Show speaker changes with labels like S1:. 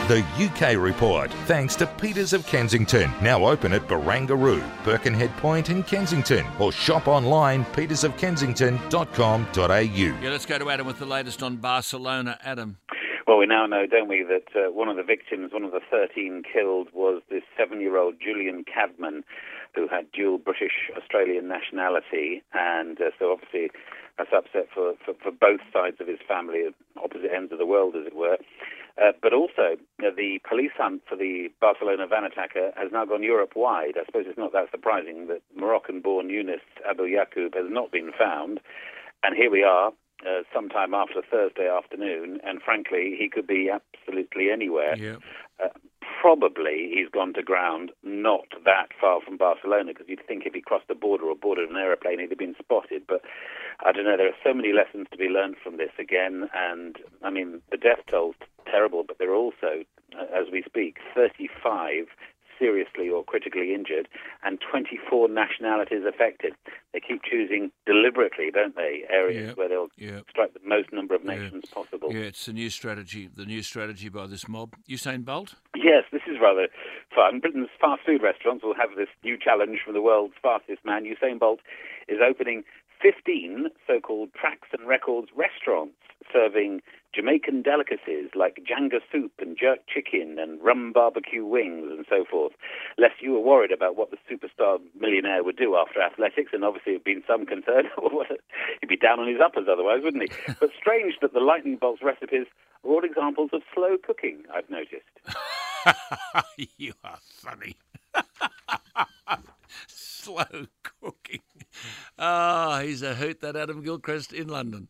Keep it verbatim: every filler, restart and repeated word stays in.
S1: The U K Report, thanks to Peters of Kensington, now open at Barangaroo, Birkenhead Point and Kensington, or shop online peters of kensington dot com dot a u.
S2: Yeah, let's go to Adam with the latest on Barcelona. Adam.
S3: Well, we now know, don't we, that uh, one of the victims, one of the thirteen killed, was this seven-year-old Julian Cadman, who had dual British-Australian nationality, and uh, so obviously that's upset for, for, for both sides of his family, opposite ends of the world, as it were. Uh, but also, uh, the police hunt for the Barcelona van attacker has now gone Europe-wide. I suppose it's not that surprising that Moroccan-born Yunus Abu Yaqub has not been found, and here we are, Uh, sometime after Thursday afternoon, and frankly, he could be absolutely anywhere.
S2: Yeah.
S3: Uh, probably he's gone to ground not that far from Barcelona, because you'd think if he crossed the border or boarded an aeroplane, he'd have been spotted. But I don't know, there are so many lessons to be learned from this again, and I mean, the death toll's terrible, but there are also, uh, as we speak, thirty-five seriously or critically injured, and twenty-four nationalities affected. They keep choosing deliberately, don't they, areas
S2: Yep.
S3: where they'll
S2: Yep.
S3: strike the most number of nations
S2: Yeah.
S3: possible.
S2: Yeah, it's the new strategy, the new strategy by this mob. Usain Bolt?
S3: Yes, this is rather fun. Britain's fast food restaurants will have this new challenge from the world's fastest man. Usain Bolt is opening fifteen so-called Tracks and Records restaurants serving Jamaican delicacies like janga soup and jerk chicken and rum barbecue wings and so forth. Lest you were worried about what the superstar millionaire would do after athletics, and obviously there'd been some concern. He'd be down on his uppers otherwise, wouldn't he? But strange that the Lightning Bolt's recipes are all examples of slow cooking, I've noticed.
S2: You are funny. Slow cooking. Ah, he's a hoot, that Adam Gilchrist in London.